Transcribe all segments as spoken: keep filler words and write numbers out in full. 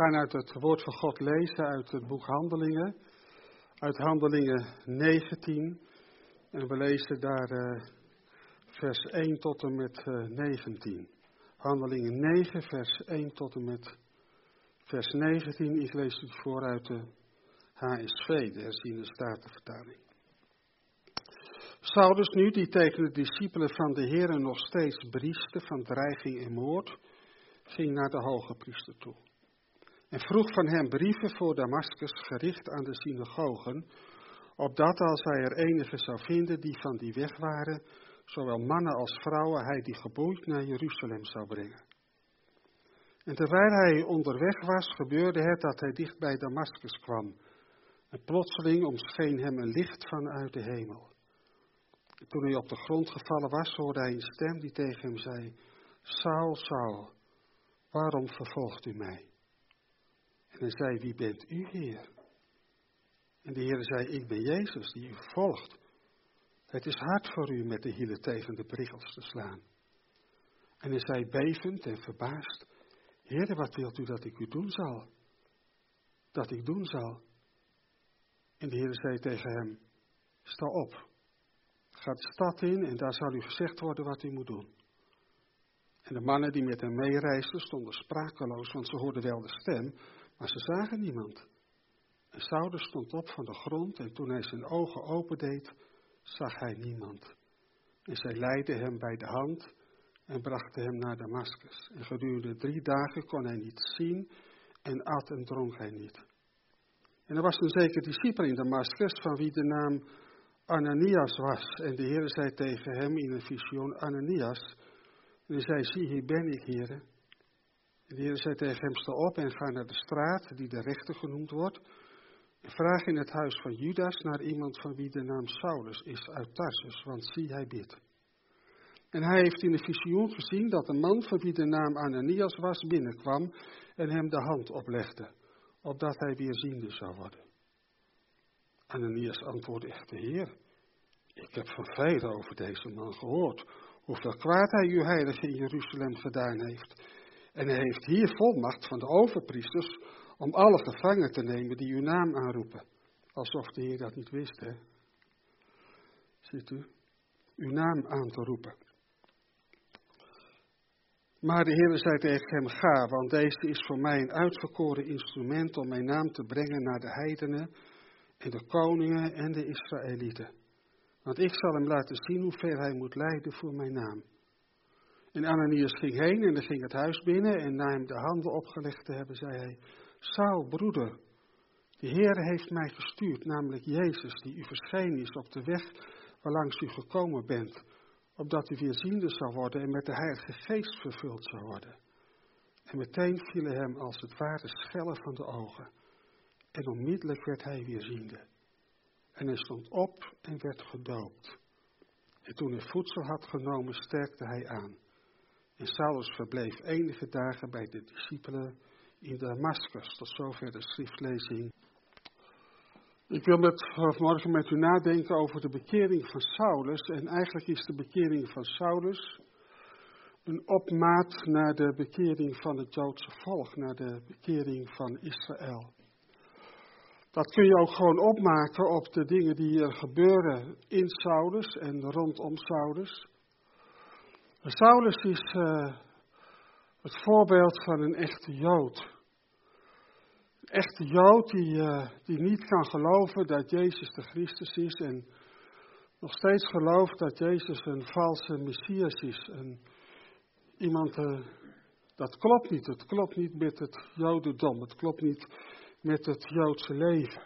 gaan uit het woord van God lezen uit het boek Handelingen, uit Handelingen negentien. En we lezen daar uh, vers één tot en met uh, negentien. Handelingen negen, vers één tot en met vers negentien. Ik lees het voor uit de H S V, de herziene statenvertaling. Saulus nu, die tegen de discipelen van de Heere nog steeds brieste van dreiging en moord, ging naar de hoge priester toe. En vroeg van hem brieven voor Damaskus gericht aan de synagogen, opdat als hij er enige zou vinden die van die weg waren, zowel mannen als vrouwen, hij die geboeid naar Jeruzalem zou brengen. En terwijl hij onderweg was, gebeurde het dat hij dicht bij Damaskus kwam. En plotseling omscheen hem een licht vanuit de hemel. En toen hij op de grond gevallen was, hoorde hij een stem die tegen hem zei: Saul, Saul, waarom vervolgt u mij? En hij zei: wie bent u, Heer? En de Heer zei: ik ben Jezus, die u vervolgt. Het is hard voor u met de hielen tegen de prikkels te slaan. En hij zei bevend en verbaasd: Heer, wat wilt u dat ik u doen zal? Dat ik doen zal? En de Heer zei tegen hem: sta op, ga de stad in en daar zal u gezegd worden wat u moet doen. En de mannen die met hem meereisden stonden sprakeloos, want ze hoorden wel de stem, maar ze zagen niemand. En Saulus stond op van de grond en toen hij zijn ogen opendeed, zag hij niemand. En zij leidden hem bij de hand en brachten hem naar Damaskus. En gedurende drie dagen kon hij niet zien en at en dronk hij niet. En er was een zeker discipel in Damaskus van wie de naam Ananias was. En de Heer zei tegen hem in een visioen: Ananias. En hij zei: zie, hier ben ik, Heer. En de Heer zei tegen hem: sta op en ga naar de straat die de rechter genoemd wordt. En vraag in het huis van Judas naar iemand van wie de naam Saulus is uit Tarsus, want zie, hij bidt. En hij heeft in een visioen gezien dat een man van wie de naam Ananias was binnenkwam en hem de hand oplegde, opdat hij weer ziende zou worden. Ananias antwoordde echter: Heer, ik heb van velen over deze man gehoord, hoeveel kwaad hij uw heilige in Jeruzalem gedaan heeft. En hij heeft hier volmacht van de overpriesters om alle gevangen te nemen die uw naam aanroepen. Alsof de Heer dat niet wist, hè. Ziet u? Uw naam aan te roepen. Maar de Heer zei tegen hem: ga, want deze is voor mij een uitverkoren instrument om mijn naam te brengen naar de heidenen en de koningen en de Israëlieten. Want ik zal hem laten zien hoeveel hij moet lijden voor mijn naam. En Ananias ging heen en hij ging het huis binnen en na hem de handen opgelegd te hebben, zei hij: Saul, broeder, de Heer heeft mij gestuurd, namelijk Jezus, die u verschenen is op de weg waarlangs u gekomen bent, opdat u weer ziende zou worden en met de Heilige Geest vervuld zou worden. En meteen vielen hem als het ware schellen van de ogen. En onmiddellijk werd hij weer ziende. En hij stond op en werd gedoopt. En toen hij voedsel had genomen, sterkte hij aan. En Saulus verbleef enige dagen bij de discipelen in Damaskus. Tot zover de schriftlezing. Ik wil met, vanmorgen met u nadenken over de bekering van Saulus. En eigenlijk is de bekering van Saulus een opmaat naar de bekering van het Joodse volk, naar de bekering van Israël. Dat kun je ook gewoon opmaken op de dingen die er gebeuren in Saulus en rondom Saulus. Saulus is uh, het voorbeeld van een echte Jood. Een echte Jood die, uh, die niet kan geloven dat Jezus de Christus is en nog steeds gelooft dat Jezus een valse Messias is. En iemand, uh, dat klopt niet. Het klopt niet met het Jodendom. Het klopt niet met het Joodse leven.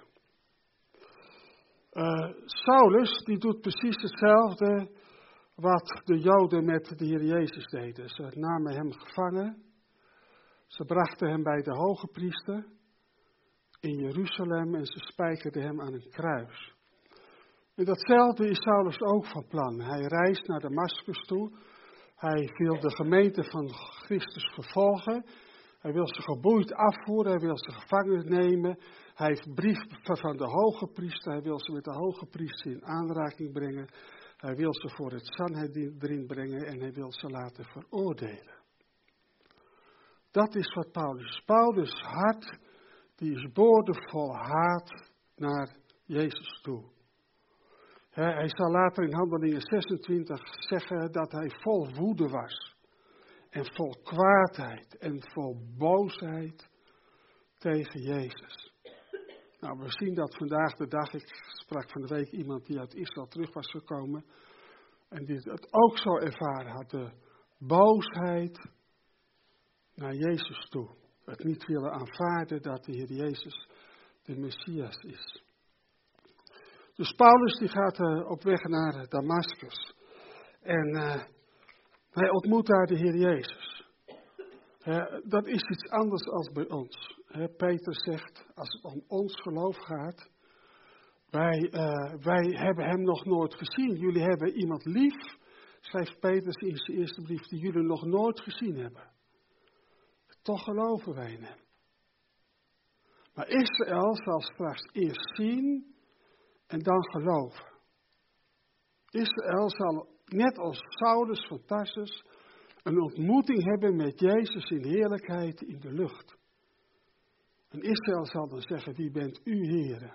Uh, Saulus die doet precies hetzelfde wat de Joden met de Heer Jezus deden. Ze namen hem gevangen. Ze brachten hem bij de hoge priester in Jeruzalem en ze spijkerden hem aan een kruis. En datzelfde is Saulus ook van plan. Hij reist naar Damaskus toe. Hij wil de gemeente van Christus vervolgen. Hij wil ze geboeid afvoeren. Hij wil ze gevangen nemen. Hij heeft brieven van de hoge priester. Hij wil ze met de hoge priester in aanraking brengen. Hij wil ze voor het Sanhedrin brengen en hij wil ze laten veroordelen. Dat is wat Paulus is. Paulus' hart, die is boordevol haat naar Jezus toe. He, hij zal later in Handelingen zesentwintig zeggen dat hij vol woede was. En vol kwaadheid en vol boosheid tegen Jezus. Nou, we zien dat vandaag de dag. Ik sprak van de week iemand die uit Israël terug was gekomen. En die het ook zo ervaren had. De boosheid naar Jezus toe. Het niet willen aanvaarden dat de Heer Jezus de Messias is. Dus Paulus die gaat uh, op weg naar Damascus. En uh, hij ontmoet daar de Heer Jezus. Uh, dat is iets anders dan bij ons. Uh, Peter zegt, als het om ons geloof gaat. Wij, uh, wij hebben hem nog nooit gezien. Jullie hebben iemand lief, schrijft Petrus in zijn eerste brief, die jullie nog nooit gezien hebben. Toch geloven wij in hem. Maar Israël zal straks eerst zien en dan geloven. Israël zal, net als Saulus van Tarsus, een ontmoeting hebben met Jezus in heerlijkheid in de lucht. En Israël zal dan zeggen, wie bent u, Heere?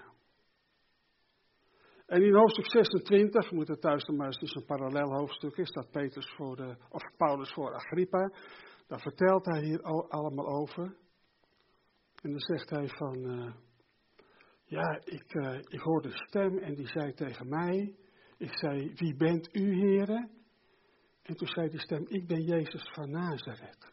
En in hoofdstuk zesentwintig, we moeten thuis dan maar eens, dus een parallel hoofdstuk is, dat Petrus voor de, of Paulus voor Agrippa, daar vertelt hij hier allemaal over. En dan zegt hij van, uh, ja, ik, uh, ik hoorde een stem en die zei tegen mij, ik zei, wie bent u, Heere? En toen zei die stem, ik ben Jezus van Nazareth.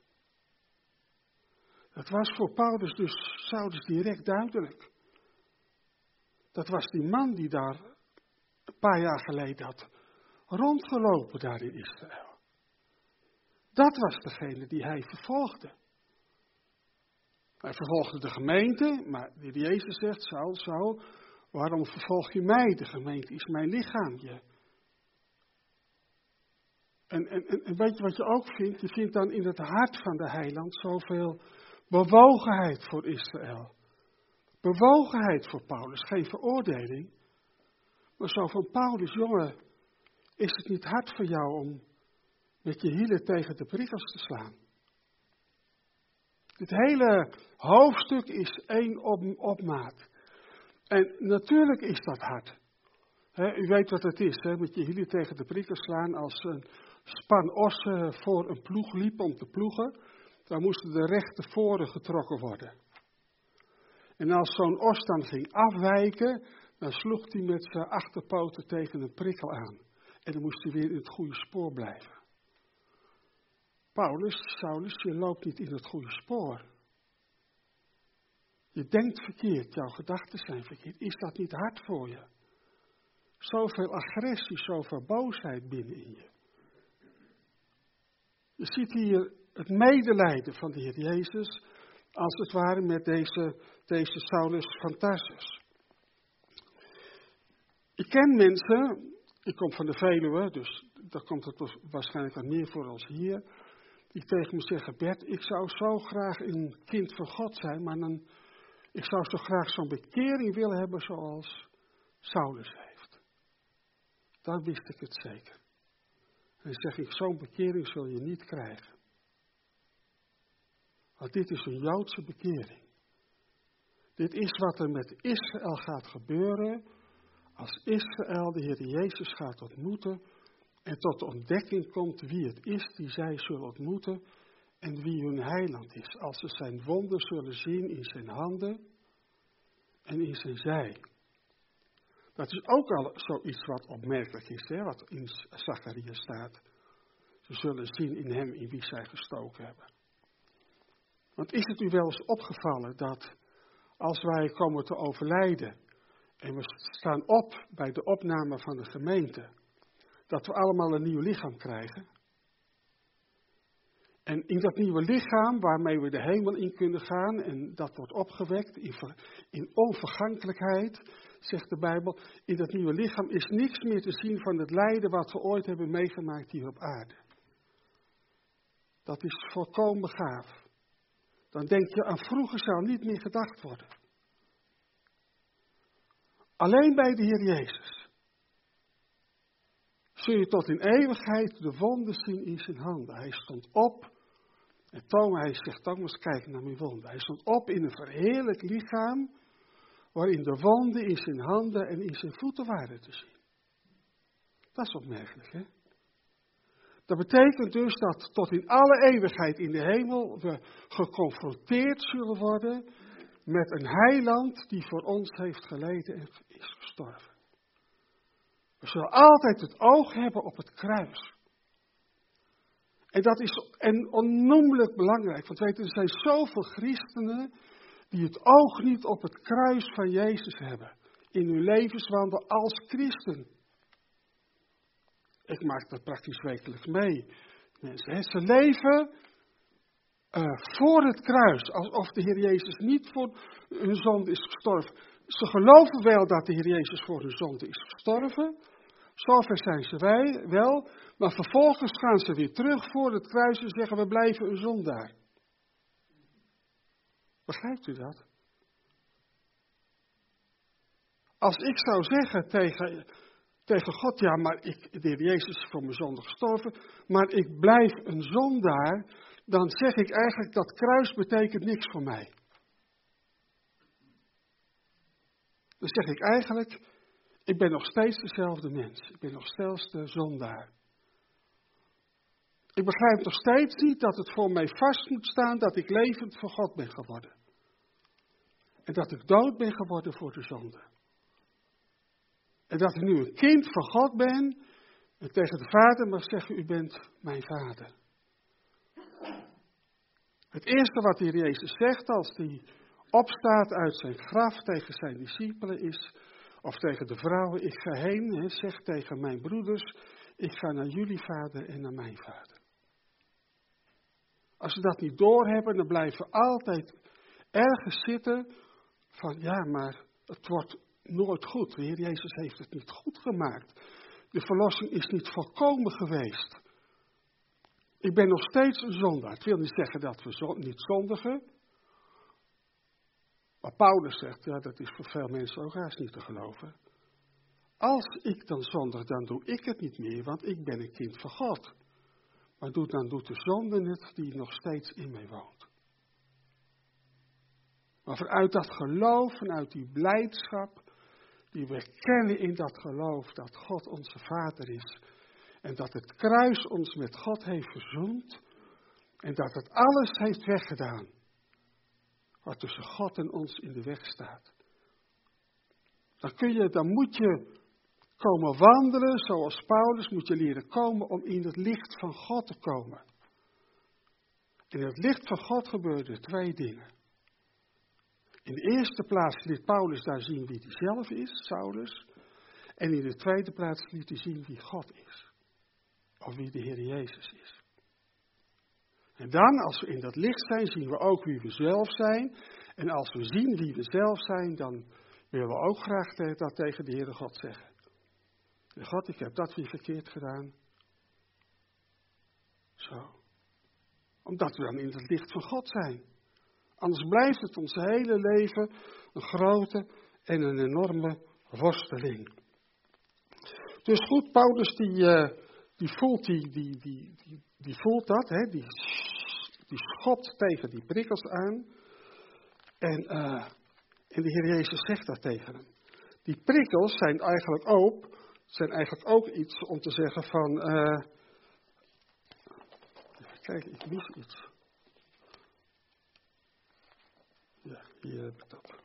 Dat was voor Paulus dus, Saulus direct duidelijk. Dat was die man die daar een paar jaar geleden had rondgelopen daar in Israël. Dat was degene die hij vervolgde. Hij vervolgde de gemeente, maar die Jezus zegt, Saul, Saul, waarom vervolg je mij? De gemeente is mijn lichaam. Je. En, en, en weet je wat je ook vindt? Je vindt dan in het hart van de heiland zoveel bewogenheid voor Israël. Bewogenheid voor Paulus, geen veroordeling. Maar zo van Paulus, jongen, is het niet hard voor jou om met je hielen tegen de prikkels te slaan? Dit hele hoofdstuk is één op, opmaat. En natuurlijk is dat hard. He, u weet wat het is, he, met je hielen tegen de prikkels slaan. Als een span ossen voor een ploeg liep om te ploegen, dan moesten de rechte voren getrokken worden. En als zo'n os dan ging afwijken, dan sloeg hij met zijn achterpoten tegen een prikkel aan. En dan moest hij weer in het goede spoor blijven. Paulus, Saulus, je loopt niet in het goede spoor. Je denkt verkeerd, jouw gedachten zijn verkeerd. Is dat niet hard voor je? Zoveel agressie, zoveel boosheid binnenin je. Je ziet hier het medelijden van de Heer Jezus, als het ware met deze, deze Saulus van Tarsus. Ik ken mensen, ik kom van de Veluwe, dus daar komt het waarschijnlijk wat meer voor als hier, die tegen me zeggen, Bert, ik zou zo graag een kind van God zijn, maar dan, ik zou zo graag zo'n bekering willen hebben zoals Saulus heeft. Dan wist ik het zeker. En dan zeg ik, zo'n bekering zul je niet krijgen. Want dit is een Joodse bekering. Dit is wat er met Israël gaat gebeuren als Israël de Heer Jezus gaat ontmoeten en tot de ontdekking komt wie het is die zij zullen ontmoeten en wie hun heiland is. Als ze zijn wonden zullen zien in zijn handen en in zijn zij. Dat is ook al zoiets wat opmerkelijk is, hè, wat in Zacharia staat. Ze zullen zien in hem in wie zij gestoken hebben. Want is het u wel eens opgevallen dat als wij komen te overlijden en we staan op bij de opname van de gemeente, dat we allemaal een nieuw lichaam krijgen? En in dat nieuwe lichaam waarmee we de hemel in kunnen gaan en dat wordt opgewekt in, in onvergankelijkheid, zegt de Bijbel, in dat nieuwe lichaam is niks meer te zien van het lijden wat we ooit hebben meegemaakt hier op aarde. Dat is volkomen gaaf. Dan denk je aan vroeger zou niet meer gedacht worden. Alleen bij de Heer Jezus zul je tot in eeuwigheid de wonden zien in zijn handen. Hij stond op En Thomas, hij zegt, Thomas, kijk naar mijn wonden. Hij stond op in een verheerlijk lichaam, waarin de wonden in zijn handen en in zijn voeten waren te zien. Dat is opmerkelijk, hè? Dat betekent dus dat tot in alle eeuwigheid in de hemel we geconfronteerd zullen worden met een heiland die voor ons heeft geleden en is gestorven. We zullen altijd het oog hebben op het kruis. En dat is en onnoemelijk belangrijk, want weet je, er zijn zoveel christenen die het oog niet op het kruis van Jezus hebben in hun levenswandel als christen. Ik maak dat praktisch wekelijks mee. Mensen, ze leven uh, voor het kruis, alsof de Heer Jezus niet voor hun zonde is gestorven. Ze geloven wel dat de Heer Jezus voor hun zonde is gestorven. Zover zijn ze wij wel, maar vervolgens gaan ze weer terug voor het kruis en zeggen we blijven een zondaar. Begrijpt u dat? Als ik zou zeggen tegen, tegen God, ja maar ik, de Heer Jezus is voor mijn zonde gestorven, maar ik blijf een zondaar, dan zeg ik eigenlijk dat kruis betekent niks voor mij. Dan zeg ik eigenlijk, ik ben nog steeds dezelfde mens. Ik ben nog steeds de zondaar. Ik begrijp nog steeds niet dat het voor mij vast moet staan dat ik levend voor God ben geworden. En dat ik dood ben geworden voor de zonde. En dat ik nu een kind van God ben en tegen de vader mag zeggen, u bent mijn vader. Het eerste wat de Heer Jezus zegt als hij opstaat uit zijn graf tegen zijn discipelen is, of tegen de vrouwen, ik ga heen, he, zeg tegen mijn broeders, ik ga naar jullie vader en naar mijn vader. Als ze dat niet doorhebben, dan blijven we altijd ergens zitten van, ja, maar het wordt nooit goed. De Heer Jezus heeft het niet goed gemaakt. De verlossing is niet volkomen geweest. Ik ben nog steeds een zondaar. Het wil niet zeggen dat we zo, niet zondigen. Maar Paulus zegt, ja, dat is voor veel mensen ook haast niet te geloven. Als ik dan zondig, dan doe ik het niet meer, want ik ben een kind van God. Maar doe, dan doet de zonde het die nog steeds in mij woont. Maar vanuit dat geloof, vanuit die blijdschap, die we kennen in dat geloof dat God onze Vader is. En dat het kruis ons met God heeft verzoend. En dat het alles heeft weggedaan. Wat tussen God en ons in de weg staat. Dan kun je, dan moet je komen wandelen, zoals Paulus, moet je leren komen om in het licht van God te komen. In het licht van God gebeuren twee dingen. In de eerste plaats liet Paulus daar zien wie hij zelf is, Saulus. En in de tweede plaats liet hij zien wie God is. Of wie de Heer Jezus is. En dan, als we in dat licht zijn, zien we ook wie we zelf zijn. En als we zien wie we zelf zijn, dan willen we ook graag dat tegen de Heere God zeggen. God, ik heb dat weer verkeerd gedaan. Zo. Omdat we dan in het licht van God zijn. Anders blijft het ons hele leven een grote en een enorme worsteling. Dus goed, Paulus die, uh, die, voelt, die, die, die, die, die voelt dat, hè? Die, die schopt tegen die prikkels aan. En, uh, en de Heer Jezus zegt dat tegen hem. Die prikkels zijn eigenlijk ook, zijn eigenlijk ook iets om te zeggen van, uh, even kijken, ik mis iets. Ja, hier heb ik dat.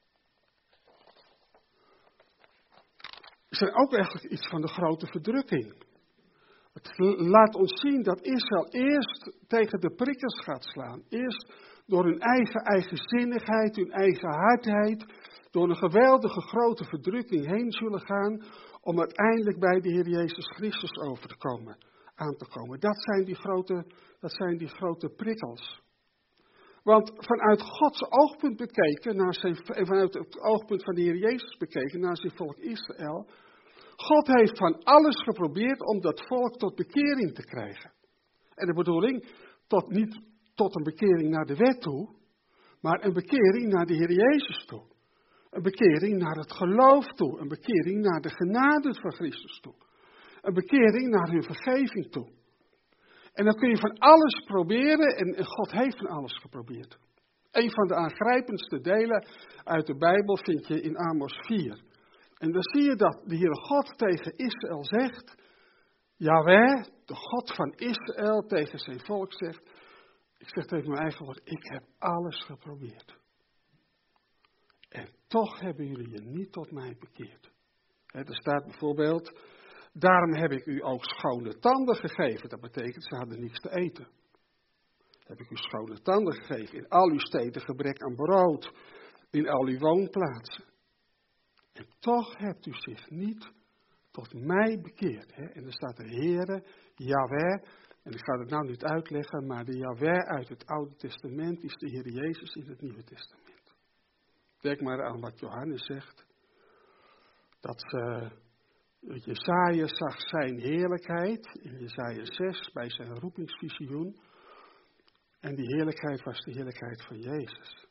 Het zijn ook eigenlijk iets van de grote verdrukking. Het laat ons zien dat Israël eerst tegen de prikkels gaat slaan. Eerst door hun eigen eigenzinnigheid, hun eigen hardheid, door een geweldige grote verdrukking heen zullen gaan, om uiteindelijk bij de Heer Jezus Christus over te komen, aan te komen. Dat zijn die grote, dat zijn die grote prikkels. Want vanuit Gods oogpunt bekeken, naar zijn, vanuit het oogpunt van de Heer Jezus bekeken, naar zijn volk Israël, God heeft van alles geprobeerd om dat volk tot bekering te krijgen. En de bedoeling, tot, niet tot een bekering naar de wet toe, maar een bekering naar de Heer Jezus toe. Een bekering naar het geloof toe, een bekering naar de genade van Christus toe. Een bekering naar hun vergeving toe. En dan kun je van alles proberen en, en God heeft van alles geprobeerd. Een van de aangrijpendste delen uit de Bijbel vind je in Amos vier. En dan zie je dat de Heere God tegen Israël zegt, Jahweh, de God van Israël, tegen zijn volk zegt, ik zeg tegen mijn eigen woord, ik heb alles geprobeerd. En toch hebben jullie je niet tot mij bekeerd. He, er staat bijvoorbeeld, daarom heb ik u ook schone tanden gegeven. Dat betekent, ze hadden niets te eten. Heb ik u schone tanden gegeven. In al uw steden gebrek aan brood. In al uw woonplaatsen. En toch hebt u zich niet tot mij bekeerd. Hè? En er staat de Heere, Jahweh. En ik ga het nou niet uitleggen, maar de Jahweh uit het Oude Testament is de Heer Jezus in het Nieuwe Testament. Denk maar aan wat Johannes zegt. Dat uh, Jesaja zag zijn heerlijkheid in Jesaja zes bij zijn roepingsvisioen. En die heerlijkheid was de heerlijkheid van Jezus.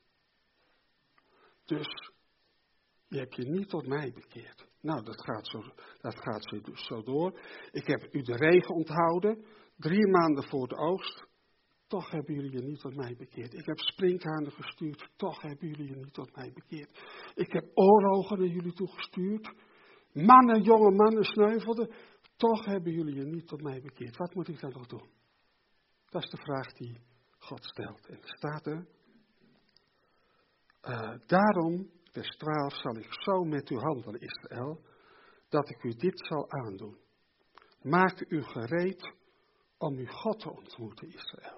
Dus je hebt je niet tot mij bekeerd. Nou, dat gaat zo, dat gaat zo, dus zo door. Ik heb u de regen onthouden, drie maanden voor de oogst. Toch hebben jullie je niet tot mij bekeerd. Ik heb sprinkhanen gestuurd, toch hebben jullie je niet tot mij bekeerd. Ik heb oorlogen naar jullie toegestuurd. Mannen, jonge mannen sneuvelden, toch hebben jullie je niet tot mij bekeerd. Wat moet ik dan nog doen? Dat is de vraag die God stelt. En er staat er, uh, daarom, vers twaalf, zal ik zo met u handelen, Israël, dat ik u dit zal aandoen. Maak u gereed om uw God te ontmoeten, Israël.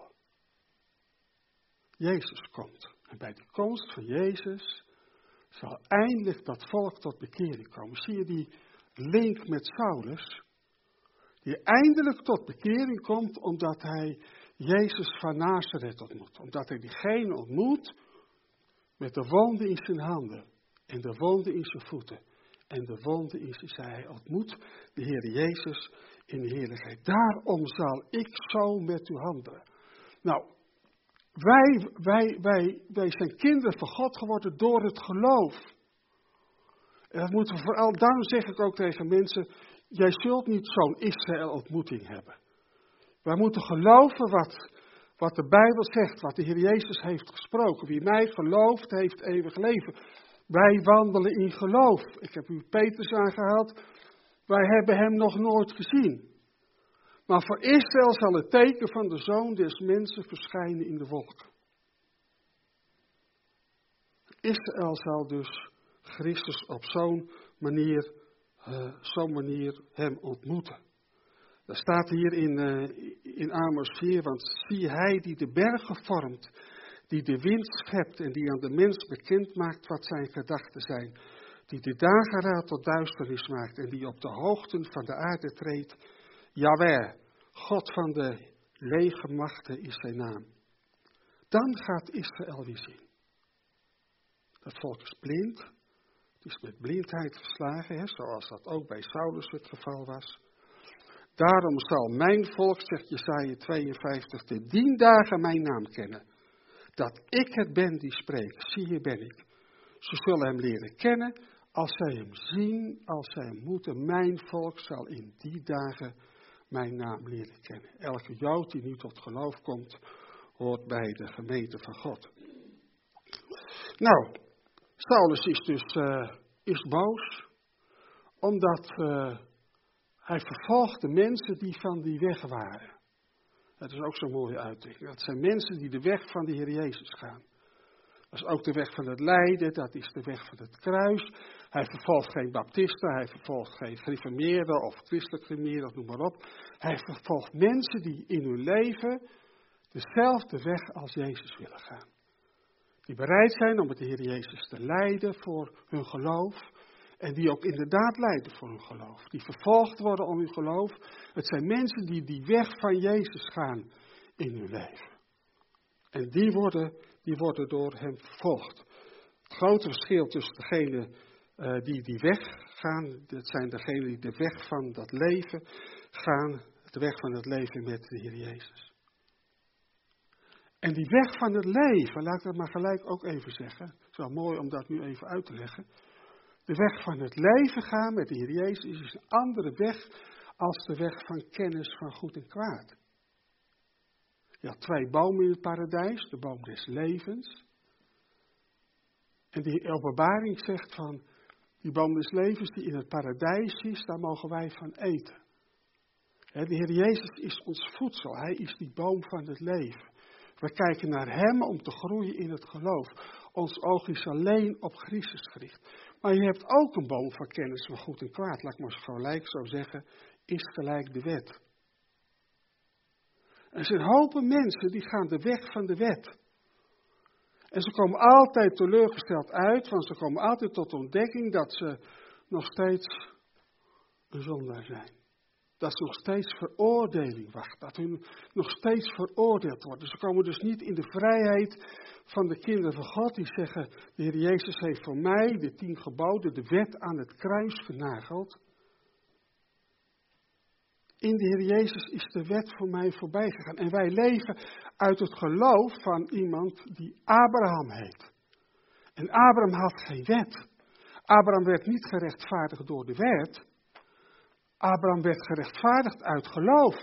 Jezus komt. En bij de komst van Jezus zal eindelijk dat volk tot bekering komen. Zie je die link met Saulus? Die eindelijk tot bekering komt omdat hij Jezus van Nazareth ontmoet. Omdat hij diegene ontmoet met de wonden in zijn handen. En de wonden in zijn voeten. En de wonden in zijn zij. Hij ontmoet de Heer Jezus in de heerlijkheid. Daarom zal ik zo met u handelen. Nou, wij, wij, wij, wij zijn kinderen van God geworden door het geloof. En dat moeten we vooral, daarom zeg ik ook tegen mensen, jij zult niet zo'n Israël-ontmoeting hebben. Wij moeten geloven wat, wat de Bijbel zegt, wat de Heer Jezus heeft gesproken. Wie mij gelooft, heeft eeuwig leven. Wij wandelen in geloof. Ik heb u Petrus aangehaald. Wij hebben hem nog nooit gezien. Maar voor Israël zal het teken van de Zoon des Mensen verschijnen in de wolken. Israël zal dus Christus op zo'n manier, uh, zo'n manier hem ontmoeten. Dat staat hier in, uh, in Amos vier, want zie hij die de bergen vormt, die de wind schept en die aan de mens bekend maakt wat zijn gedachten zijn, die de dageraad tot duisternis maakt en die op de hoogten van de aarde treedt. Jahweh, God van de legermachten is zijn naam. Dan gaat Israël weer zien. Dat volk is blind. Het is met blindheid geslagen, hè, zoals dat ook bij Saulus het geval was. Daarom zal mijn volk, zegt Jesaja tweeënvijftig, te dien dagen mijn naam kennen. Dat ik het ben die spreekt, zie hier ben ik. Ze zullen hem leren kennen als zij hem zien, als zij hem moeten. Mijn volk zal in die dagen mijn naam leren kennen. Elke Jood die nu tot geloof komt, hoort bij de gemeente van God. Nou, Saulus is dus uh, is boos, omdat uh, hij vervolgt de mensen die van die weg waren. Dat is ook zo'n mooie uitdrukking. Dat zijn mensen die de weg van de Heer Jezus gaan. Dat is ook de weg van het lijden, dat is de weg van het kruis. Hij vervolgt geen baptisten, hij vervolgt geen gereformeerden of christelijk gereformeerden, noem maar op. Hij vervolgt mensen die in hun leven dezelfde weg als Jezus willen gaan. Die bereid zijn om met de Heer Jezus te lijden voor hun geloof. En die ook inderdaad lijden voor hun geloof. Die vervolgd worden om hun geloof. Het zijn mensen die die weg van Jezus gaan in hun leven. En die worden, die worden door hem vervolgd. Het grote verschil tussen degenen uh, die die weg gaan. Dat zijn degenen die de weg van dat leven gaan. De weg van het leven met de Heer Jezus. En die weg van het leven, laat ik dat maar gelijk ook even zeggen. Het is wel mooi om dat nu even uit te leggen. De weg van het leven gaan met de Heer Jezus is een andere weg als de weg van kennis van goed en kwaad. Je had twee bomen in het paradijs, de boom des levens. En die openbaring zegt van, die boom des levens die in het paradijs is, daar mogen wij van eten. De Heer Jezus is ons voedsel, Hij is die boom van het leven. We kijken naar Hem om te groeien in het geloof. Ons oog is alleen op Christus gericht. Maar je hebt ook een boom van kennis van goed en kwaad. Laat ik maar gelijk zo zeggen, is gelijk de wet. Er zijn hopen mensen die gaan de weg van de wet. En ze komen altijd teleurgesteld uit, want ze komen altijd tot ontdekking dat ze nog steeds een zondaar zijn. Dat ze nog steeds veroordeling wacht, dat hun nog steeds veroordeeld worden. Ze komen dus niet in de vrijheid van de kinderen van God die zeggen, de Heer Jezus heeft voor mij de tien geboden, de wet aan het kruis genageld. In de Heer Jezus is de wet voor mij voorbij gegaan. En wij leven uit het geloof van iemand die Abraham heet. En Abraham had geen wet. Abraham werd niet gerechtvaardigd door de wet. Abraham werd gerechtvaardigd uit geloof.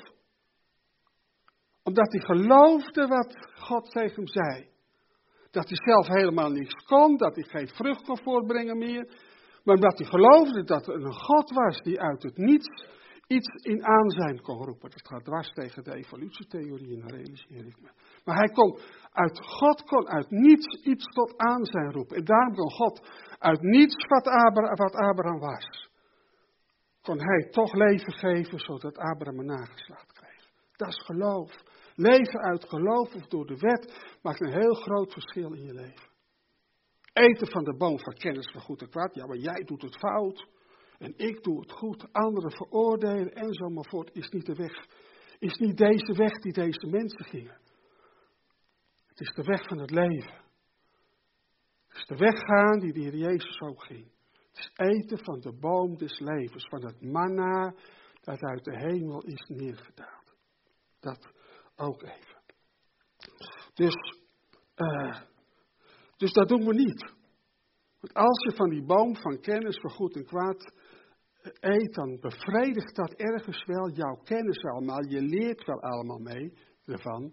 Omdat hij geloofde wat God tegen hem zei. Dat hij zelf helemaal niets kon, dat hij geen vrucht kon voortbrengen meer. Maar omdat hij geloofde dat er een God was die uit het niets iets in aanzijn kon roepen. Dat gaat dwars tegen de evolutietheorieën, realiseer ik me. Maar hij kon, uit God kon uit niets iets tot aanzijn roepen. En daarom kon God uit niets wat Abraham, wat Abraham was, kon hij toch leven geven, zodat Abraham een nageslacht kreeg. Dat is geloof. Leven uit geloof of door de wet maakt een heel groot verschil in je leven. Eten van de boom van kennis van goed en kwaad. Ja, maar jij doet het fout. En ik doe het goed. Anderen veroordelen en zo maar voort. Is niet de weg. Is niet deze weg die deze mensen gingen. Het is de weg van het leven. Het is de weg gaan die de Heer Jezus ook ging. Het is eten van de boom des levens. Van het manna dat uit de hemel is neergedaald. Dat ook even. Dus, uh, dus dat doen we niet. Want als je van die boom van kennis van goed en kwaad eet, dan bevredigt dat ergens wel jouw kennis allemaal. Je leert wel allemaal mee ervan.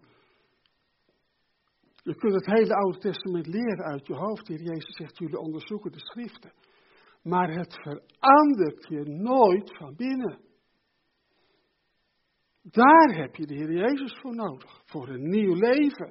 Je kunt het hele Oude Testament leren uit je hoofd. De Heer Jezus zegt, jullie onderzoeken de schriften. Maar het verandert je nooit van binnen. Daar heb je de Heer Jezus voor nodig. Voor een nieuw leven.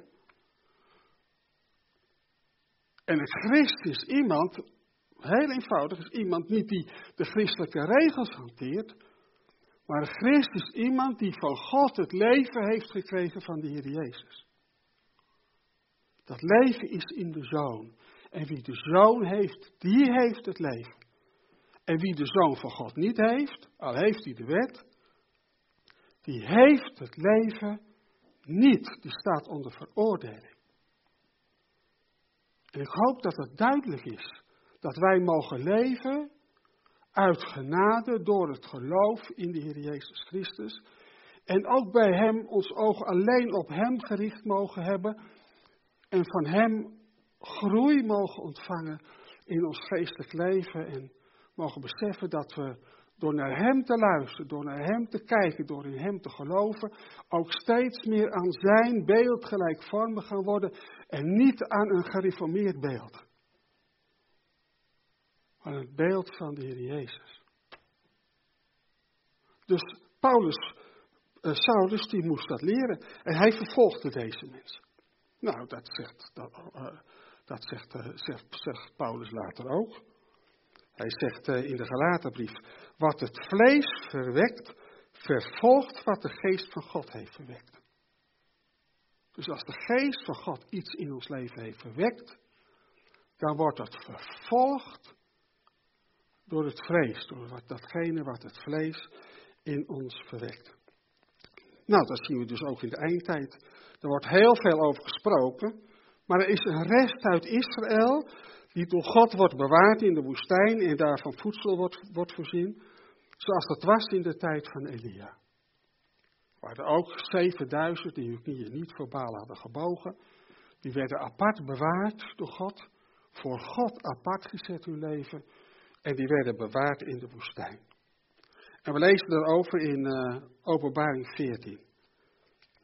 En een christ is iemand, heel eenvoudig, is iemand niet die de christelijke regels hanteert. Maar een christ is iemand die van God het leven heeft gekregen van de Heer Jezus. Dat leven is in de Zoon. En wie de Zoon heeft, die heeft het leven. En wie de Zoon van God niet heeft, al heeft hij de wet, die heeft het leven niet. Die staat onder veroordeling. En ik hoop dat het duidelijk is dat wij mogen leven uit genade door het geloof in de Heer Jezus Christus. En ook bij Hem ons oog alleen op Hem gericht mogen hebben. En van Hem groei mogen ontvangen in ons geestelijk leven. En mogen beseffen dat we door naar Hem te luisteren, door naar Hem te kijken, door in Hem te geloven, ook steeds meer aan Zijn beeld gelijkvormig gaan worden en niet aan een gereformeerd beeld. Maar het beeld van de Heer Jezus. Dus Paulus, uh, Saulus, die moest dat leren en hij vervolgde deze mensen. Nou, dat zegt, dat, uh, dat zegt, uh, zegt, zegt Paulus later ook. Hij zegt uh, in de Galaterbrief, wat het vlees verwekt, vervolgt wat de geest van God heeft verwekt. Dus als de geest van God iets in ons leven heeft verwekt, dan wordt dat vervolgd door het vlees, door wat, datgene wat het vlees in ons verwekt. Nou, dat zien we dus ook in de eindtijd. Er wordt heel veel over gesproken, maar er is een rest uit Israël die door God wordt bewaard in de woestijn en daarvan voedsel wordt, wordt voorzien, zoals dat was in de tijd van Elia. Er waren ook zevenduizend die hun knieën niet voor Baal hadden gebogen. Die werden apart bewaard door God, voor God apart gezet hun leven en die werden bewaard in de woestijn. En we lezen daarover in uh, Openbaring veertien.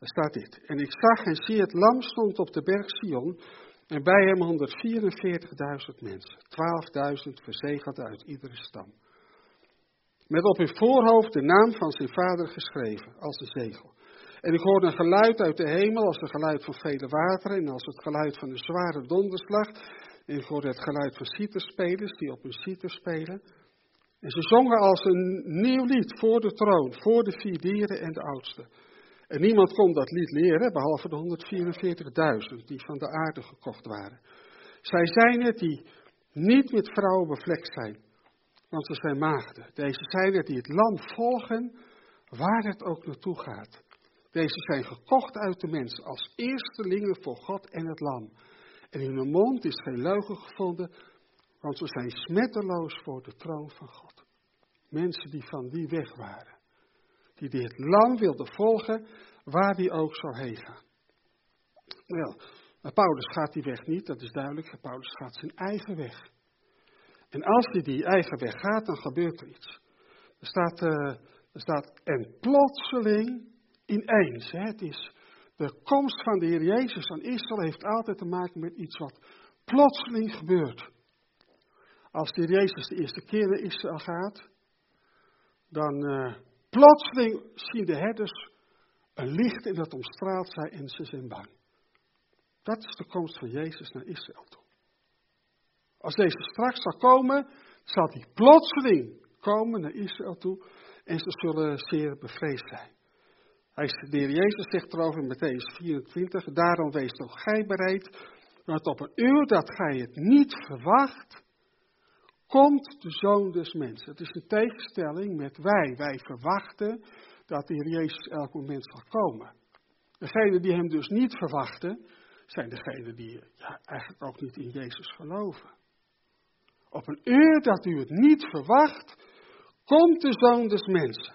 Daar staat dit. En ik zag en zie het lam stond op de berg Sion en bij hem honderdvierenveertigduizend mensen. twaalfduizend verzegelden uit iedere stam. Met op hun voorhoofd de naam van zijn vader geschreven, als een zegel. En ik hoorde een geluid uit de hemel, als het geluid van vele wateren en als het geluid van een zware donderslag. En ik hoorde het geluid van citerspelers die op hun citer spelen. En ze zongen als een nieuw lied voor de troon, voor de vier dieren en de oudsten. En niemand kon dat lied leren, behalve de honderdvierenveertigduizend die van de aarde gekocht waren. Zij zijn het die niet met vrouwen bevlekt zijn, want ze zijn maagden. Deze zijn het die het lam volgen, waar het ook naartoe gaat. Deze zijn gekocht uit de mensen als eerstelingen voor God en het lam. En in hun mond is geen leugen gevonden, want ze zijn smetteloos voor de troon van God. Mensen die van die weg waren. Die dit lam wilden volgen, waar die ook zou heen gaan. Wel, maar Paulus gaat die weg niet, dat is duidelijk. Paulus gaat zijn eigen weg. En als hij die eigen weg gaat, dan gebeurt er iets. Er staat, uh, er staat en plotseling ineens. Hè, het is de komst van de Heer Jezus aan Israël heeft altijd te maken met iets wat plotseling gebeurt. Als de Heer Jezus de eerste keer naar Israël gaat, dan uh, plotseling zien de herders een licht en dat omstraalt zij en ze zijn bang. Dat is de komst van Jezus naar Israël toe. Als deze straks zal komen, zal hij plotseling komen naar Israël toe en ze zullen zeer bevreesd zijn. Hij, de Heer Jezus zegt erover in Matthäus vierentwintig, daarom wees toch gij bereid, want op een uur dat gij het niet verwacht, komt de Zoon des Mensen. Het is een tegenstelling met wij. Wij verwachten dat de Heer Jezus elk moment zal komen. Degenen die hem dus niet verwachten, zijn degenen die ja, eigenlijk ook niet in Jezus geloven. Op een uur dat u het niet verwacht, komt de Zoon des Mensen.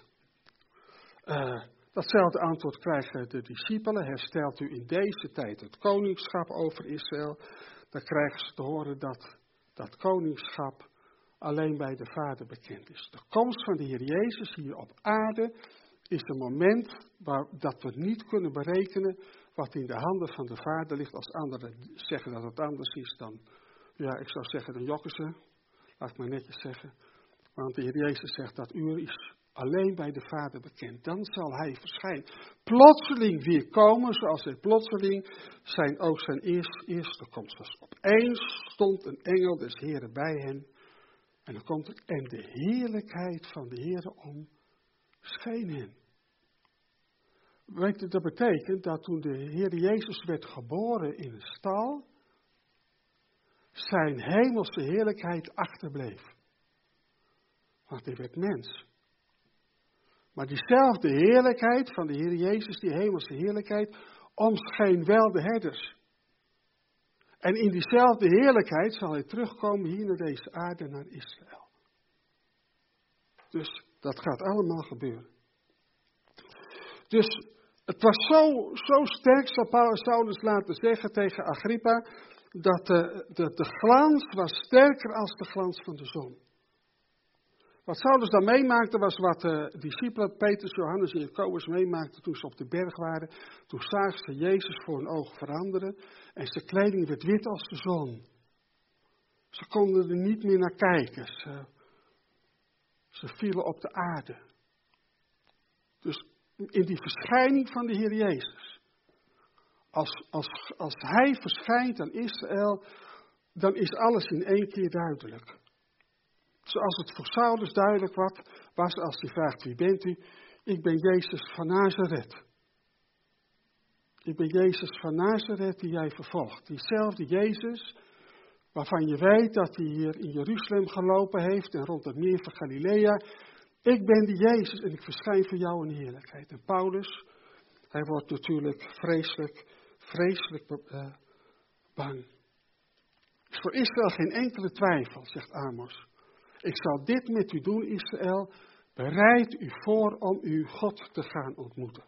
Uh, datzelfde antwoord krijgen de discipelen. Herstelt u in deze tijd het koningschap over Israël, dan krijgen ze te horen dat dat koningschap alleen bij de Vader bekend is. De komst van de Heer Jezus hier op aarde is een moment waar, dat we niet kunnen berekenen wat in de handen van de Vader ligt. Als anderen zeggen dat het anders is, dan, ja, ik zou zeggen, dan jokken ze. Laat ik maar netjes zeggen. Want de Heer Jezus zegt dat uur is alleen bij de Vader bekend. Dan zal hij verschijnen. Plotseling weer komen, zoals hij plotseling zijn, ook zijn eerste, eerste komst was. Opeens stond een engel des Heren bij hen. En dan komt het, en de heerlijkheid van de Heere om scheen hen. Weet je, dat betekent dat toen de Heer Jezus werd geboren in een stal, zijn hemelse heerlijkheid achterbleef. Want hij werd mens. Maar diezelfde heerlijkheid van de Heer Jezus, die hemelse heerlijkheid, omscheen wel de herders. En in diezelfde heerlijkheid zal hij terugkomen hier naar deze aarde, naar Israël. Dus dat gaat allemaal gebeuren. Dus het was zo, zo sterk, zou Paulus Saulus laten zeggen tegen Agrippa, dat de, de, de glans was sterker als de glans van de zon. Wat Saulus dan meemaakte was wat de discipelen Petrus, Johannes en Jacobus meemaakten toen ze op de berg waren. Toen zagen ze Jezus voor hun ogen veranderen en zijn kleding werd wit als de zon. Ze konden er niet meer naar kijken. Ze, ze vielen op de aarde. Dus in die verschijning van de Heer Jezus, als, als, als hij verschijnt aan Israël, dan is alles in één keer duidelijk. Zoals het voor Saulus duidelijk was als hij vraagt, wie bent u? Ik ben Jezus van Nazareth. Ik ben Jezus van Nazareth die jij vervolgt. Diezelfde Jezus waarvan je weet dat hij hier in Jeruzalem gelopen heeft en rond het meer van Galilea. Ik ben die Jezus en ik verschijn voor jou in heerlijkheid. En Paulus, hij wordt natuurlijk vreselijk, vreselijk uh, bang. Er is voor Israël geen enkele twijfel, zegt Amos. Ik zal dit met u doen, Israël. Bereid u voor om uw God te gaan ontmoeten.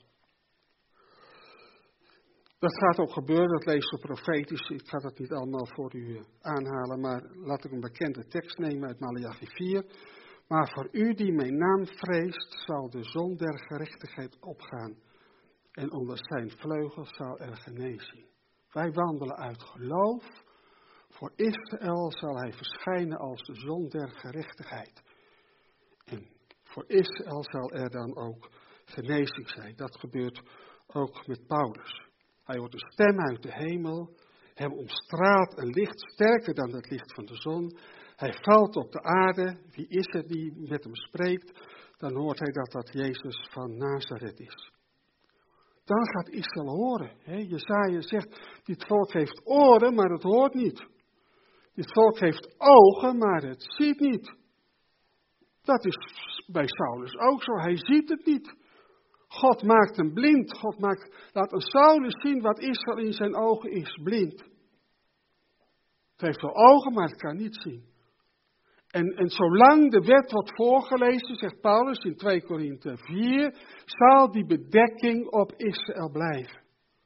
Dat gaat ook gebeuren, dat leest we profetisch. Ik ga dat niet allemaal voor u aanhalen, maar laat ik een bekende tekst nemen uit Maleachi vier. Maar voor u die mijn naam vreest, zal de zon der gerechtigheid opgaan. en onder zijn vleugels zal er genezing. Wij wandelen uit geloof. Voor Israël zal hij verschijnen als de zon der gerechtigheid. En voor Israël zal er dan ook genezing zijn. Dat gebeurt ook met Paulus. Hij hoort een stem uit de hemel. Hem omstraalt een licht sterker dan het licht van de zon. Hij valt op de aarde. Wie is het die met hem spreekt? Dan hoort hij dat dat Jezus van Nazareth is. Dan gaat Israël horen. He, Jesaja zegt, dit volk heeft oren, maar het hoort niet. Dit volk heeft ogen, maar het ziet niet. Dat is bij Saulus ook zo. Hij ziet het niet. God maakt hem blind. God maakt, laat een Saulus zien wat Israël in zijn ogen is. Blind. Het heeft wel ogen, maar het kan niet zien. En, en zolang de wet wordt voorgelezen, zegt Paulus in twee Korinthe vier, zal die bedekking op Israël blijven.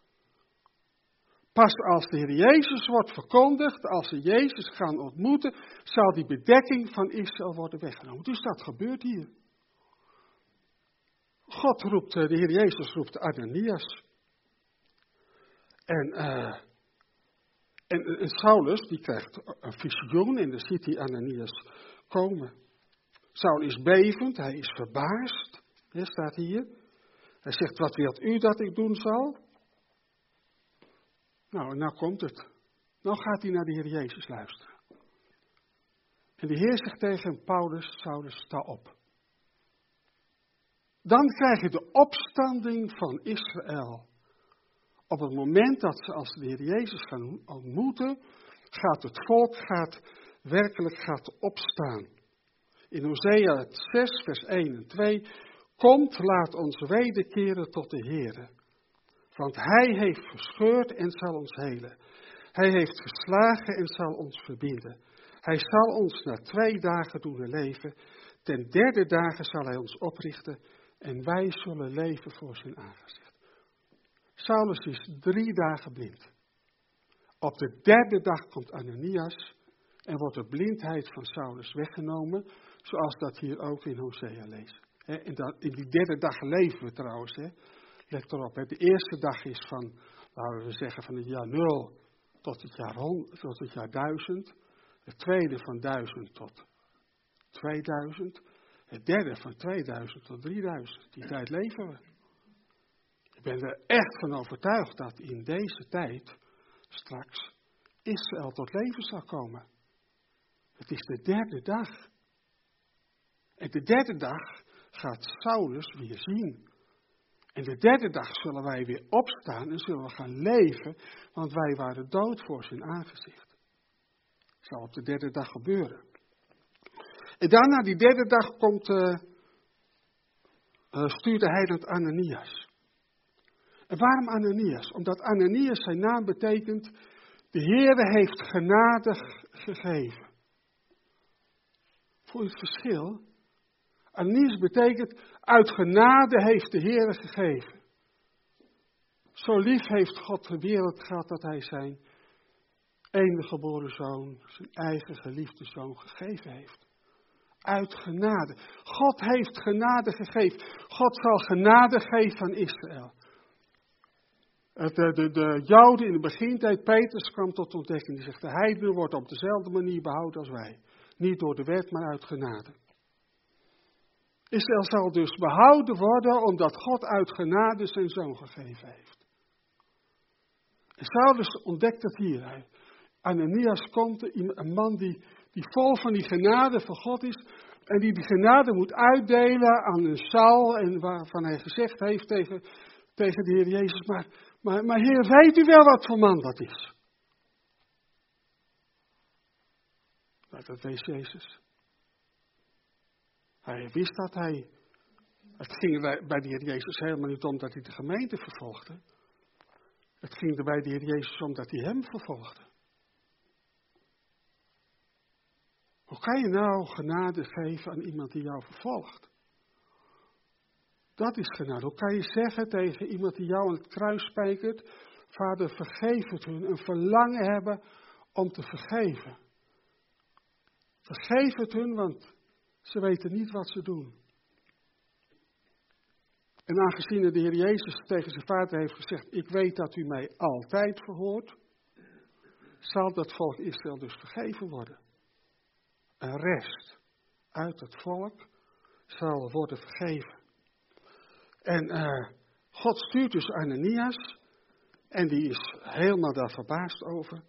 Pas als de Heer Jezus wordt verkondigd, als ze Jezus gaan ontmoeten, zal die bedekking van Israël worden weggenomen. Dus dat gebeurt hier. God roept, de Heer Jezus roept Ananias. En, uh, en, en Saulus, die krijgt een visioen en dan ziet hij Ananias komen. Saul is bevend, hij is verbaasd, hè, staat hier. Hij zegt, wat wilt u dat ik doen zal? Nou, en nou komt het. Nou gaat hij naar de Heer Jezus luisteren. En de Heer zegt tegen hem, Paulus, Saulus, sta op. Dan krijg je de opstanding van Israël. Op het moment dat ze als de Heer Jezus gaan ontmoeten, gaat het volk gaat, werkelijk gaat opstaan. In Hosea zes, vers één en twee, komt, laat ons wederkeren tot de Heere. Want Hij heeft verscheurd en zal ons helen. Hij heeft geslagen en zal ons verbinden. Hij zal ons na twee dagen doen leven. Ten derde dagen zal Hij ons oprichten en wij zullen leven voor zijn aangezicht. Saulus is drie dagen blind. Op de derde dag komt Ananias en wordt de blindheid van Saulus weggenomen, zoals dat hier ook in Hosea leest. En dan, in die derde dag leven we trouwens. He. Let erop, he. De eerste dag is van, laten we zeggen, van het jaar nul tot het jaar, honderd, tot het jaar duizend. De tweede van duizend tot tweeduizend. Het derde van tweeduizend tot drieduizend. Die tijd leven we. Ik ben er echt van overtuigd dat in deze tijd straks Israël tot leven zal komen. Het is de derde dag. En de derde dag gaat Saulus weer zien. En de derde dag zullen wij weer opstaan en zullen we gaan leven, want wij waren dood voor zijn aangezicht. Dat zal op de derde dag gebeuren. En daarna die derde dag komt, uh, uh, stuurde hij naar Ananias. En waarom Ananias? Omdat Ananias zijn naam betekent, de Heere heeft genadig gegeven. Voel je het verschil? Ananias betekent, uit genade heeft de Heere gegeven. Zo lief heeft God de wereld gehad dat hij zijn enige geboren zoon, zijn eigen geliefde zoon gegeven heeft. Uit genade. God heeft genade gegeven. God zal genade geven aan Israël. De, de, de Joden in de begintijd, Petrus kwam tot ontdekking. Die zegt, de heidenen wordt op dezelfde manier behouden als wij. Niet door de wet, maar uit genade. Israël zal dus behouden worden omdat God uit genade zijn zoon gegeven heeft. En Saulus ontdekt het hier. Ananias komt, een man die, die vol van die genade van God is. En die die genade moet uitdelen aan een Saul. En waarvan hij gezegd heeft tegen, tegen de Heer Jezus. Maar, maar, maar Heer, weet u wel wat voor man dat is? Nou, dat weet Jezus. Hij wist dat hij, het ging er bij de Heer Jezus helemaal niet om dat hij de gemeente vervolgde. Het ging er bij de Heer Jezus om dat hij hem vervolgde. Hoe kan je nou genade geven aan iemand die jou vervolgt? Dat is genade. Hoe kan je zeggen tegen iemand die jou aan het kruis spijkert, Vader, vergeef het hun, een verlangen hebben om te vergeven. Vergeef het hun, want ze weten niet wat ze doen. En aangezien de Heer Jezus tegen zijn vader heeft gezegd, ik weet dat u mij altijd verhoort, zal dat volk Israël dus vergeven worden. Een rest uit het volk zal worden vergeven. En uh, God stuurt dus Ananias en die is helemaal daar verbaasd over.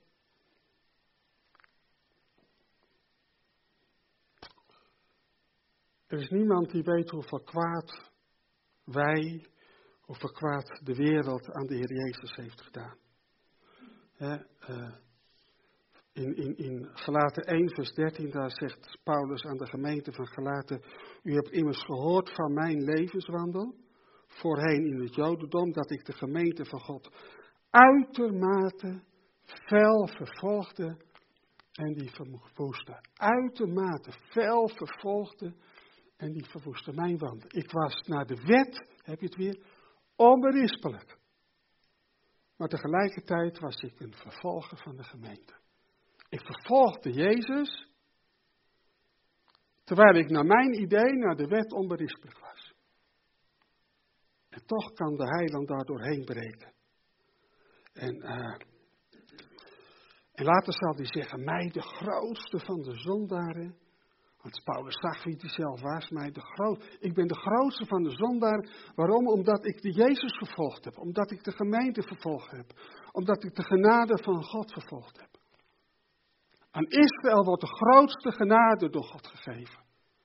Er is niemand die weet hoeveel kwaad wij, hoeveel kwaad de wereld aan de Heer Jezus heeft gedaan. He, uh, in, in, in Galaten één vers dertien, daar zegt Paulus aan de gemeente van Galaten, u hebt immers gehoord van mijn levenswandel, voorheen in het Jodendom, dat ik de gemeente van God uitermate fel vervolgde en die verwoestte. Uitermate fel vervolgde en die verwoestte mijn wandel. Ik was naar de wet, heb je het weer, onberispelijk. Maar tegelijkertijd was ik een vervolger van de gemeente. Ik vervolgde Jezus, terwijl ik naar mijn idee naar de wet onberispelijk was. En toch kan de heiland daar doorheen breken. En, uh, en later zal hij zeggen, mij de grootste van de zondaren. Want Paulus zag wie hij zelf was, mij de groot. Ik ben de grootste van de zondaren. Waarom? Omdat ik de Jezus vervolgd heb. Omdat ik de gemeente vervolgd heb. Omdat ik de genade van God vervolgd heb. Aan Israël wordt de grootste genade door God gegeven.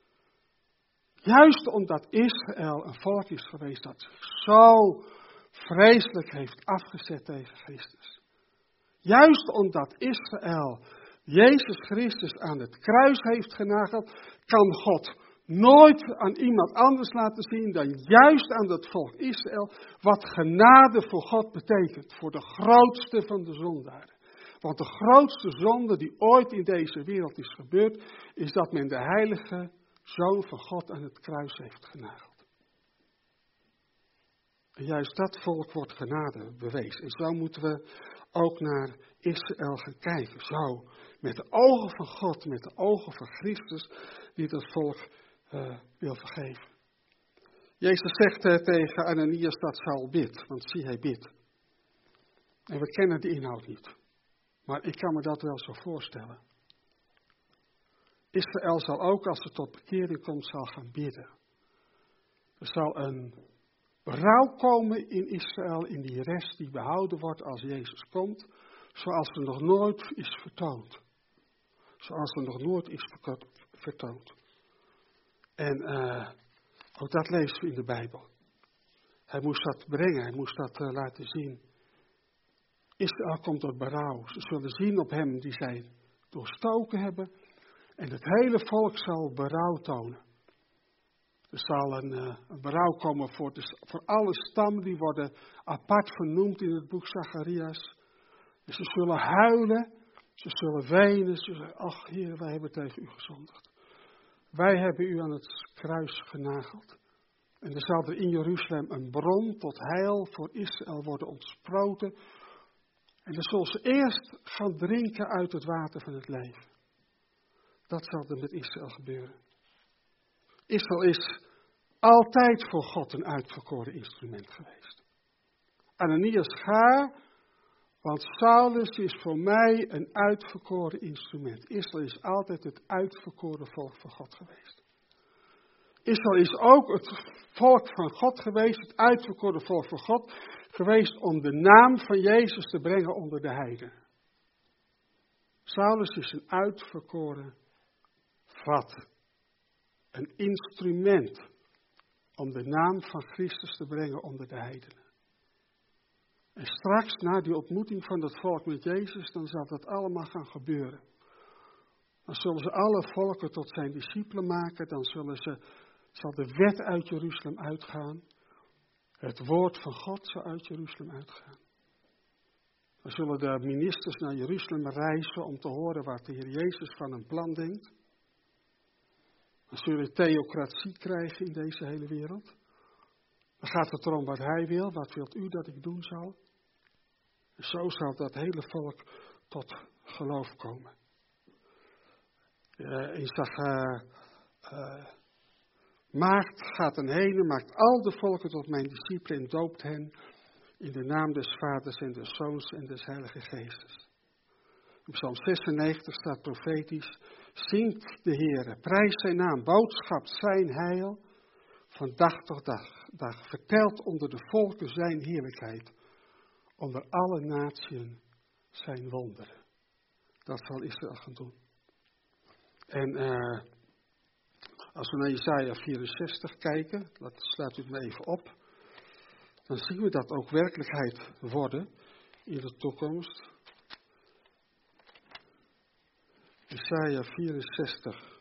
Juist omdat Israël een volk is geweest dat zich zo vreselijk heeft afgezet tegen Christus. Juist omdat Israël Jezus Christus aan het kruis heeft genageld, kan God nooit aan iemand anders laten zien dan juist aan dat volk Israël wat genade voor God betekent. Voor de grootste van de zondaren. Want de grootste zonde die ooit in deze wereld is gebeurd, is dat men de heilige Zoon van God aan het kruis heeft genageld. En juist dat volk wordt genade bewezen. En zo moeten we ook naar Israël gaan kijken. Zo, met de ogen van God, met de ogen van Christus, die dat volk uh, wil vergeven. Jezus zegt uh, tegen Ananias dat Saul bidt, want zie, hij bidt. En we kennen de inhoud niet. Maar ik kan me dat wel zo voorstellen. Israël zal ook, als het tot bekering komt, zal gaan bidden. Er zal een berouw komen in Israël, in die rest die behouden wordt als Jezus komt, zoals er nog nooit is vertoond. Zoals er nog nooit is vertoond. En uh, ook dat lezen we in de Bijbel. Hij moest dat brengen, hij moest dat uh, laten zien. Israël komt tot berouw. Ze zullen zien op hem die zij doorstoken hebben. En het hele volk zal berouw tonen. Er zal een, uh, een berouw komen voor, de, voor alle stammen. Die worden apart vernoemd in het boek Zacharias. En ze zullen huilen. Ze zullen wenen. Ze zullen, ach Heer, wij hebben tegen u gezondigd. Wij hebben u aan het kruis genageld. En er zal er in Jeruzalem een bron tot heil voor Israël worden ontsproten. En dan zullen ze eerst gaan drinken uit het water van het leven. Dat zal er met Israël gebeuren. Israël is altijd voor God een uitverkoren instrument geweest. Ananias, ga, want Saulus is voor mij een uitverkoren instrument. Israël is altijd het uitverkoren volk van God geweest. Israël is ook het volk van God geweest, het uitverkoren volk van God geweest om de naam van Jezus te brengen onder de heidenen. Saulus is een uitverkoren vat. Een instrument om de naam van Christus te brengen onder de heidenen. En straks, na die ontmoeting van dat volk met Jezus, dan zal dat allemaal gaan gebeuren. Dan zullen ze alle volken tot zijn discipelen maken, dan zullen ze, zal de wet uit Jeruzalem uitgaan. Het woord van God zal uit Jeruzalem uitgaan. Dan zullen de ministers naar Jeruzalem reizen om te horen wat de Heer Jezus van een plan denkt. Dan zullen we theocratie krijgen in deze hele wereld. Dan gaat het erom wat hij wil, wat wilt u dat ik doen zal. En zo zal dat hele volk tot geloof komen. Uh, ik zag uh, uh, Maakt, gaat dan heen, maakt al de volken tot mijn discipelen en doopt hen in de naam des Vaders en des Zoons en des Heilige Geestes. In Psalm zesennegentig staat profetisch, zingt de Heere, prijs zijn naam, boodschap zijn heil, van dag tot dag, dag. Vertelt onder de volken zijn heerlijkheid, onder alle natieën zijn wonderen. Dat zal Israël gaan doen. En uh, als we naar Jesaja vierenzestig kijken, laat, slaat u het maar even op, dan zien we dat ook werkelijkheid worden in de toekomst. Jesaja vierenzestig.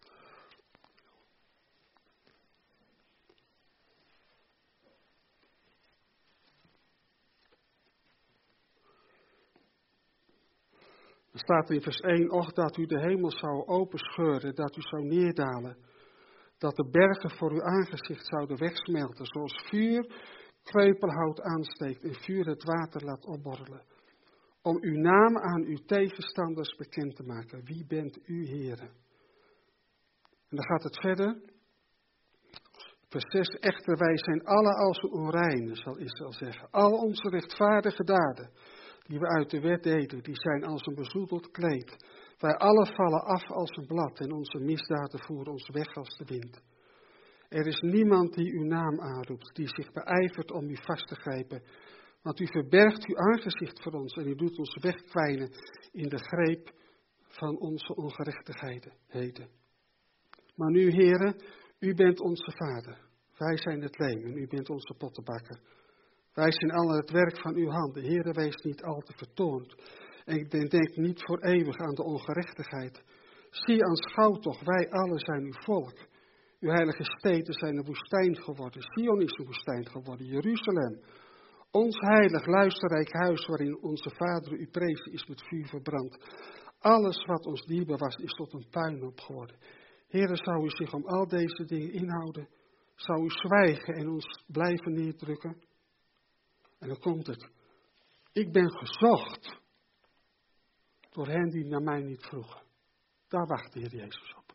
Er staat in vers één, och dat u de hemel zou openscheuren, dat u zou neerdalen, dat de bergen voor uw aangezicht zouden wegsmelten, zoals vuur kreupelhout aansteekt en vuur het water laat opborrelen. Om uw naam aan uw tegenstanders bekend te maken. Wie bent u, Heere? En dan gaat het verder. Vers zes, echter wij zijn alle als onreine, zal Israël zeggen. Al onze rechtvaardige daden, die we uit de wet deden, die zijn als een bezoedeld kleed. Wij alle vallen af als een blad en onze misdaden voeren ons weg als de wind. Er is niemand die uw naam aanroept, die zich beijvert om u vast te grijpen. Want u verbergt uw aangezicht voor ons en u doet ons wegkwijnen in de greep van onze ongerechtigheden. Maar nu, Heere, u bent onze vader. Wij zijn het leem en u bent onze pottenbakker. Wij zijn allen het werk van uw handen. Heere, wees niet al te vertoornd. En denk niet voor eeuwig aan de ongerechtigheid. Zie, aanschouw toch, wij allen zijn uw volk. Uw heilige steden zijn een woestijn geworden. Sion is een woestijn geworden. Jeruzalem, ons heilig, luisterrijk huis waarin onze vader u prezen is met vuur verbrand. Alles wat ons dierbaar was is tot een puinhoop geworden. Heere, zou u zich om al deze dingen inhouden? Zou u zwijgen en ons blijven neerdrukken? En dan komt het. Ik ben gezocht door hen die naar mij niet vroegen. Daar wacht de Heer Jezus op.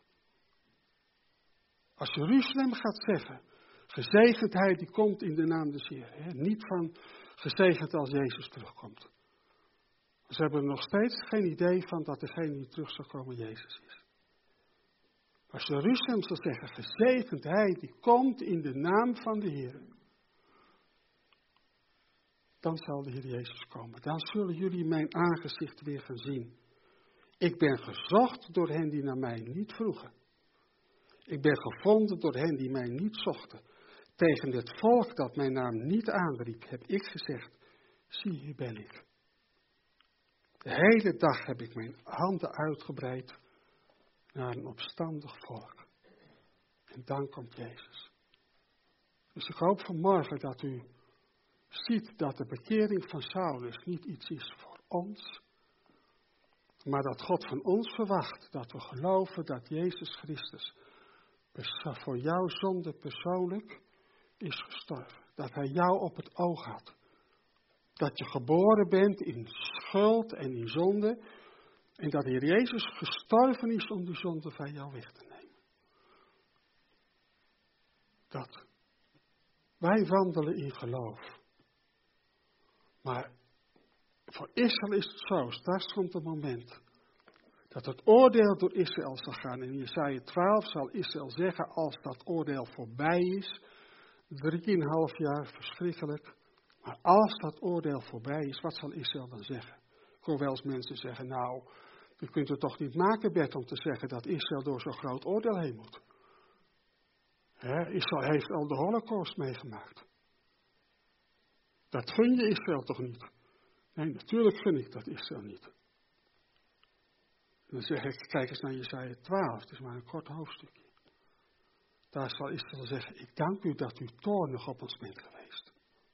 Als Jeruzalem gaat zeggen, gezegend hij die komt in de naam des Heeren. Hè? Niet van gezegend als Jezus terugkomt. Ze hebben nog steeds geen idee van dat degene die terug zal komen Jezus is. Als Jeruzalem zal zeggen, gezegend hij die komt in de naam van de Heer. Dan zal de Heer Jezus komen. Dan zullen jullie mijn aangezicht weer gaan zien. Ik ben gezocht door hen die naar mij niet vroegen. Ik ben gevonden door hen die mij niet zochten. Tegen het volk dat mijn naam niet aanriep, heb ik gezegd, zie, hier ben ik. De hele dag heb ik mijn handen uitgebreid naar een opstandig volk. En dan komt Jezus. Dus ik hoop vanmorgen dat u ziet dat de bekering van Saulus niet iets is voor ons, maar dat God van ons verwacht dat we geloven dat Jezus Christus voor jouw zonde persoonlijk is gestorven. Dat hij jou op het oog had. Dat je geboren bent in schuld en in zonde. En dat de Heer Jezus gestorven is om die zonde van jou weg te nemen. Dat. Wij wandelen in geloof. Maar voor Israël is het zo, straks komt het moment dat het oordeel door Israël zal gaan. En in Jesaja twaalf zal Israël zeggen, als dat oordeel voorbij is, drieënhalf jaar verschrikkelijk, maar als dat oordeel voorbij is, wat zal Israël dan zeggen? Ik hoor wel eens mensen zeggen, nou, je kunt het toch niet maken, Bert, om te zeggen dat Israël door zo'n groot oordeel heen moet. He, Israël heeft al de Holocaust meegemaakt. Dat gun je Israël toch niet? Nee, natuurlijk gun ik dat Israël niet. En dan zeg ik, kijk eens naar Jesaja twaalf, het is maar een kort hoofdstukje. Daar zal Israël zeggen, ik dank u dat u toornig op ons bent geweest.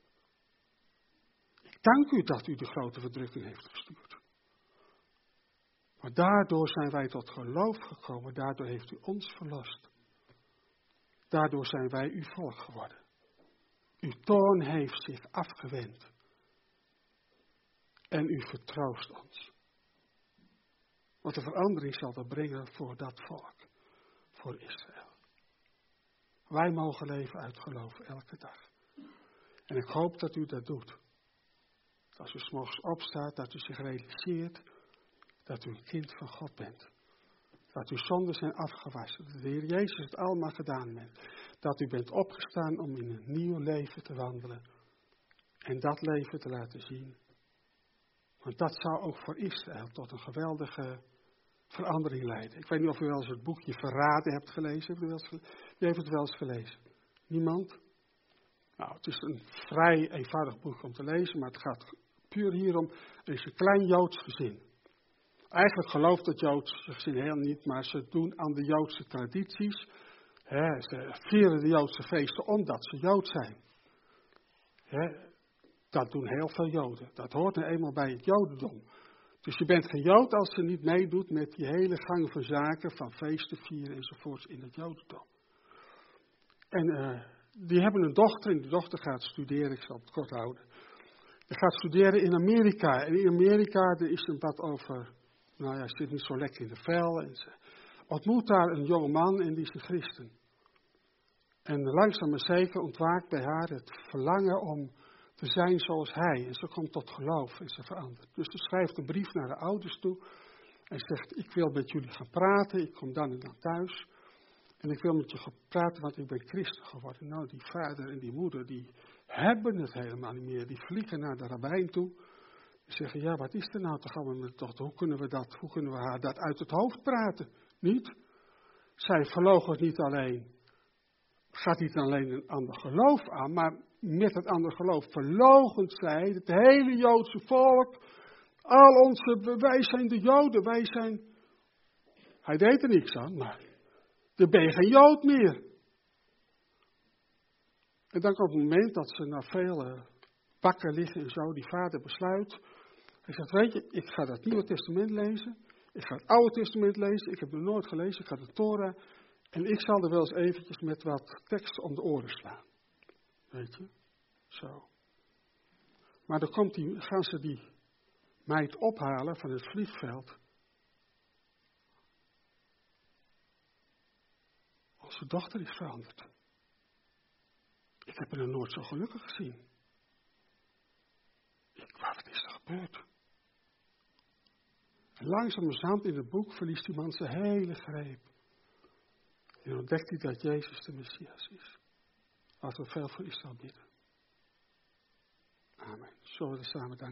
Ik dank u dat u de grote verdrukking heeft gestuurd. Maar daardoor zijn wij tot geloof gekomen, daardoor heeft u ons verlost. Daardoor zijn wij uw volk geworden. Uw toorn heeft zich afgewend. En u vertroost ons. Wat een verandering zal dat brengen voor dat volk, voor Israël. Wij mogen leven uit geloof, elke dag. En ik hoop dat u dat doet. Als u 's morgens opstaat, dat u zich realiseert dat u een kind van God bent. Dat uw zonden zijn afgewassen. Dat de Heer Jezus het allemaal gedaan heeft. Dat u bent opgestaan om in een nieuw leven te wandelen. En dat leven te laten zien. Want dat zou ook voor Israël tot een geweldige verandering leiden. Ik weet niet of u wel eens het boekje Verraden hebt gelezen. Heeft u wel eens gele- Wie heeft het wel eens gelezen? Niemand? Nou, het is een vrij eenvoudig boek om te lezen, maar het gaat puur hierom. Er is een klein Joods gezin. Eigenlijk gelooft het Joodse gezin heel niet, maar ze doen aan de Joodse tradities. Hè, ze vieren de Joodse feesten omdat ze Jood zijn. Hè, dat doen heel veel Joden. Dat hoort nu eenmaal bij het Jodendom. Dus je bent geen Jood als je niet meedoet met die hele gang van zaken, van feesten vieren enzovoorts in het Jodendom. En uh, die hebben een dochter en die dochter gaat studeren, ik zal het kort houden. Die gaat studeren in Amerika. En in Amerika er is een wat over, nou ja, ze zit niet zo lekker in de vel. En ze ontmoet daar een jonge man en die is een christen. En langzaam maar zeker ontwaakt bij haar het verlangen om te zijn zoals hij. En ze komt tot geloof en ze verandert. Dus ze schrijft een brief naar de ouders toe. En zegt, ik wil met jullie gaan praten. Ik kom dan en dan thuis. En ik wil met je gaan praten, want ik ben christen geworden. Nou, die vader en die moeder, die hebben het helemaal niet meer. Die vliegen naar de rabbijn toe. Die zeggen, ja, wat is er nou te gaan met mijn dochter? Hoe kunnen we dat, hoe kunnen we haar dat uit het hoofd praten? Niet? Zij verloochent niet alleen, gaat niet alleen een ander geloof aan, maar met het andere geloof verloochent zij het hele Joodse volk. Al onze, wij zijn de Joden, wij zijn... Hij deed er niks aan, maar dan ben je geen Jood meer. En dan komt het moment dat ze na veel uh, wakker liggen en zo, die vader besluit. Hij zegt, weet je, ik ga dat Nieuwe Testament lezen. Ik ga het Oude Testament lezen. Ik heb het nog nooit gelezen. Ik ga de Torah. En ik zal er wel eens eventjes met wat tekst om de oren slaan. Weet je? Zo. Maar dan komt die, gaan ze die meid ophalen van het vliegveld. Onze dochter is veranderd. Ik heb haar nooit zo gelukkig gezien. Ik, wat is er gebeurd? En langzamerhand in het boek verliest die man zijn hele greep. En dan ontdekt hij dat Jezus de Messias is. Laten we veel voor Israël bidden. Amen. Zullen we er samen danken.